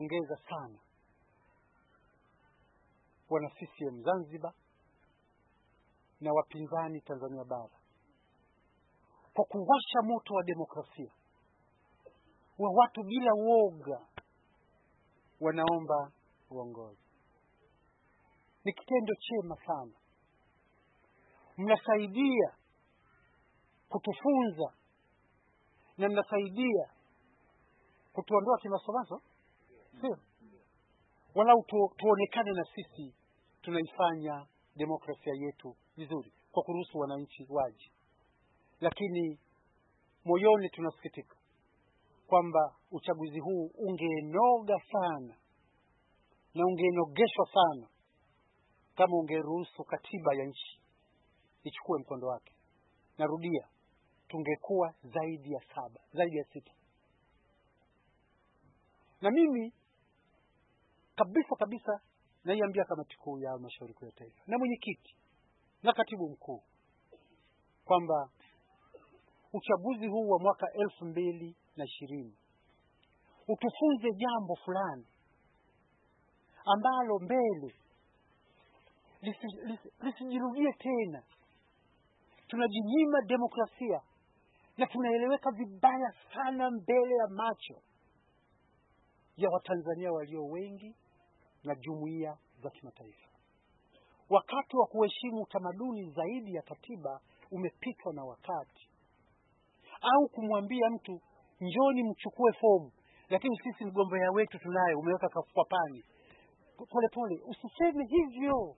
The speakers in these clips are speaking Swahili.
Ongeza sana wana CCM Zanzibar na wapinzani Tanzania bara kwa kuwasha moto wa demokrasia wa watu bila uoga wanaomba uongozi. Ni kitendo chema sana. Mnasaidia kutufunza na mnasaidia kutuondoa kimasomaso, sio? Walau tuonekane na sisi tunaifanya demokrasia yetu vizuri kwa kuruhusu wananchi waje. Lakini moyoni tunasikitika kwamba uchaguzi huu ungenoga sana na ungenogeshwa sana kama ungeruhusu katiba ya nchi ichukue mkondo wake. Narudia, tungekuwa zaidi ya 7, zaidi ya 6. Na mimi kabisa naiambia kamati kuu ya halmashauri kuu ya taifa na mwenyekiti na katibu mkuu kwamba uchaguzi huu wa mwaka 2020 utufunze jambo fulani ambalo mbele lisijirudie tena. Tunajinyima demokrasia na tunaeleweka vibaya sana mbele ya macho ya Watanzania walio wengi na jumuiya za kimataifa. Wakati wa kuheshimu utamaduni zaidi ya katiba umepitwa na wakati. Au kumwambia mtu njoni mchukue fomu, lakini sisi mgombea wetu tunaye, umeweka kwa pani. Pole, usiseme hivyo.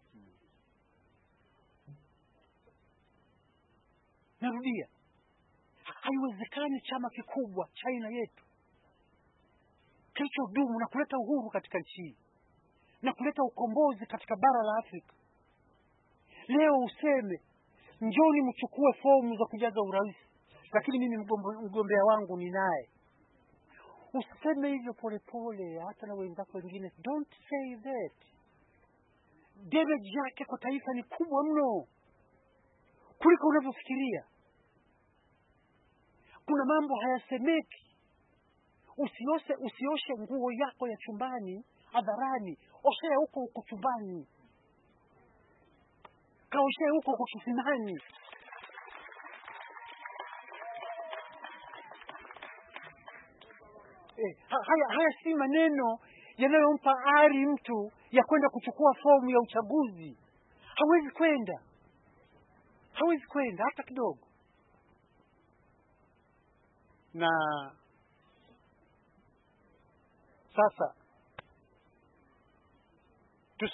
Narudia, haiwezekani chama kikubwa cha aina yetu kilichodumu na kuleta uhuru katika nchi na kuleta ukombozi katika bara la Afrika, leo useme njoni mchukue fomu za kujaza urais, lakini mimi mgombea wangu ni naye. Usiseme hivyo. Pole, hata na wenzako wengine, don't say that. Damage yake kwa taifa ni kubwa mno kuliko unavyofikiria. Kuna mambo hayasemeki. Usioshe nguo yako ya chumbani hadharani, oshea huko chumbani, kaoshea huko kisimani. Haya si maneno yanayompa ari mtu ya kwenda kuchukua fomu ya uchaguzi. Hawezi kwenda hata kidogo. Na sasa